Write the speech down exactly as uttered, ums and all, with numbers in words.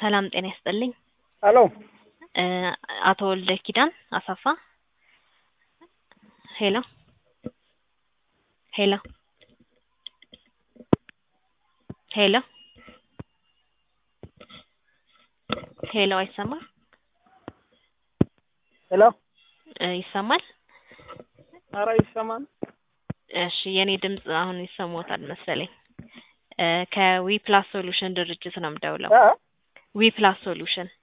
ሰላም ጤና ይስጥልኝ። ሄሎ አቶ ወልደ ኪዳን አሰፋ ሄሎ ሄሎ ሄሎ ሄሎ አይሰማም? ሄሎ ይሰማል? ኧረ ይሰማል። እሺ የኔ ድምጽ አሁን ይሰማዎታል መሰለኝ። ከዊ ፕላስ ሶሉሽን ድርጅት ነው የምደውለው። እ ዊ ፕላስ ሶሉሽን